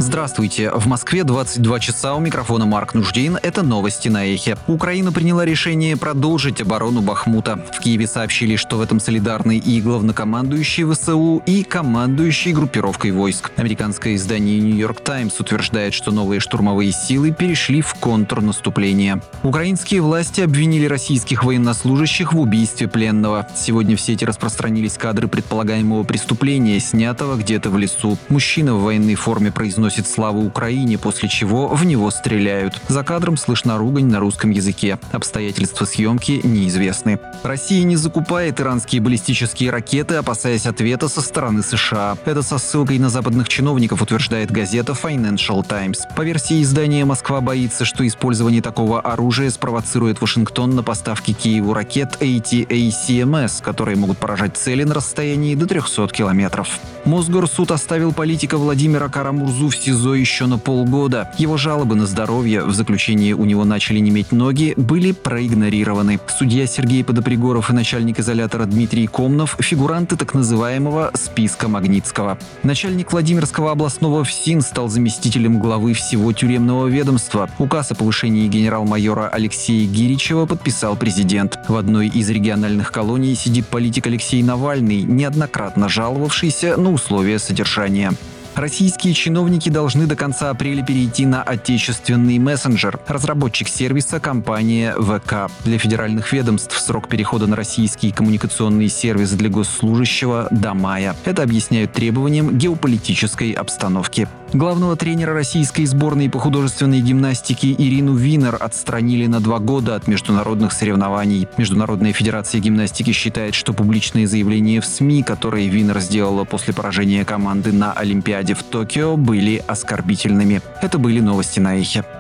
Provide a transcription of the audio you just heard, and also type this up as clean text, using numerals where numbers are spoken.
Здравствуйте. В Москве 22 часа, у микрофона Марк Нуждин. Это новости на Эхе. Украина приняла решение продолжить оборону Бахмута. В Киеве сообщили, что в этом солидарны и главнокомандующий ВСУ, и командующий группировкой войск. Американское издание New York Times утверждает, что новые штурмовые силы перешли в контрнаступление. Украинские власти обвинили российских военнослужащих в убийстве пленного. Сегодня в сети распространились кадры предполагаемого преступления, снятого где-то в лесу. Мужчина в военной форме произносит «Слава Украине», после чего в него стреляют. За кадром слышна ругань на русском языке. Обстоятельства съемки неизвестны. Россия не закупает иранские баллистические ракеты, опасаясь ответа со стороны США. Это со ссылкой на западных чиновников утверждает газета Financial Times. По версии издания, Москва боится, что использование такого оружия спровоцирует Вашингтон на поставки Киеву ракет ATACMS, которые могут поражать цели на расстоянии до 300 километров. Мосгорсуд оставил политика Владимира Карамурзу в СИЗО еще на полгода. Его жалобы на здоровье, в заключении у него начали неметь ноги, были проигнорированы. Судья Сергей Подопригоров и начальник изолятора Дмитрий Комнов – фигуранты так называемого списка Магнитского. Начальник Владимирского областного ФСИН стал заместителем главы всего тюремного ведомства. Указ о повышении генерал-майора Алексея Гиричева подписал президент. В одной из региональных колоний сидит политик Алексей Навальный, неоднократно жаловавшийся на условия содержания. Российские чиновники должны до конца апреля перейти на отечественный мессенджер. Разработчик сервиса – компания ВК. Для федеральных ведомств срок перехода на российский коммуникационный сервис для госслужащего до мая. Это объясняют требованием геополитической обстановки. Главного тренера российской сборной по художественной гимнастике Ирину Винер отстранили на 2 года от международных соревнований. Международная федерация гимнастики считает, что публичные заявления в СМИ, которые Винер сделала после поражения команды на Олимпиаде в Токио, были оскорбительными. Это были новости на Эхе.